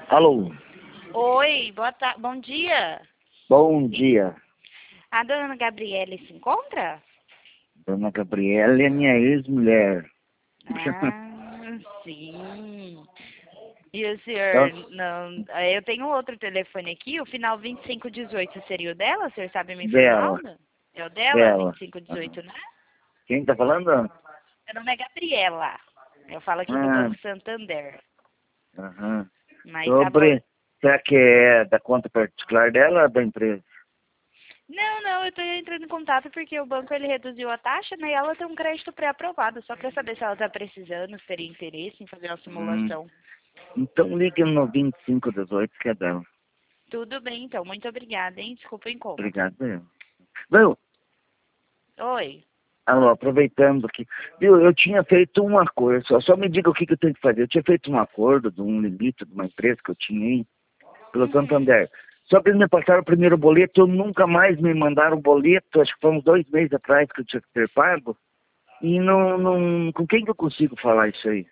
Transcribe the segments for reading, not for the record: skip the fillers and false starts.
Alô, Oi, bom dia. bom dia. A dona Gabriele se encontra? Dona Gabriela é minha ex-mulher. Ah, sim. E o senhor, Então, não, eu tenho outro telefone aqui, o final 2518 seria o dela? O senhor sabe me informar? dela, Ou não? É o dela, dela. Aham. 2518, né? Quem tá falando? Meu nome é Gabriela. Eu falo aqui do Ah, Banco Santander. aham. Mas tá bom. Sobre, será que é da conta particular dela ou da empresa? Não, eu tô entrando em contato porque o banco ele reduziu a taxa, né? E ela tem um crédito pré-aprovado. Só quer saber se ela tá precisando, se teria interesse em fazer uma Hum, simulação. então ligue no 2518 que é dela. Tudo bem, então. Muito obrigada, hein? Desculpa o incômodo. Obrigado, eu. Viu? Oi. Alô, aproveitando aqui. Viu, eu tinha feito um acordo, só me diga o que eu tenho que fazer. Eu tinha feito um acordo de um limite de uma empresa que eu tinha aí, pelo Uhum. Santander. Só que eles me passaram o primeiro boleto, eu nunca mais me mandaram o boleto, acho que foi uns 2 meses atrás que eu tinha que ter pago. E com quem que eu consigo falar isso aí?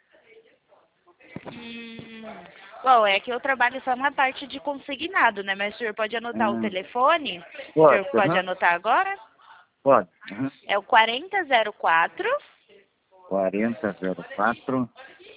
Hum. Bom, é que eu trabalho só na parte de consignado, né? Mas o senhor pode anotar o Ah, telefone? O pode, senhor pode anotar agora? pode. Aham. É o 4004 4004.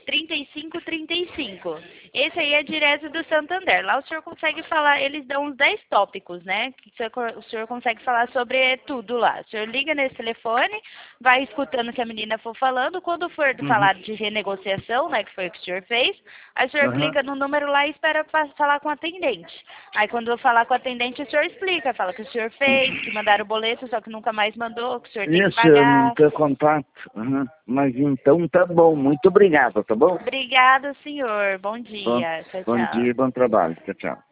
3535. Esse aí é direto do Santander. Lá o senhor consegue falar, eles dão uns 10 tópicos, né? Que o senhor consegue falar sobre tudo lá. O senhor liga nesse telefone, vai escutando o que a menina for falando. Quando for Uhum. falar de renegociação, né, que foi o que o senhor fez, aí o senhor Aham. clica no número lá e espera falar com o atendente. Aí quando eu falar com o atendente, o senhor explica, fala que o senhor fez, que mandaram o boleto, só que nunca mais mandou, que o senhor tem que Isso, eu não pagar. tenho contato. Aham. Mas então tá bom, muito obrigado, tá bom? Obrigada, senhor. Bom Bom, dia. Tchau, bom tchau. dia, bom trabalho. Tchau, tchau.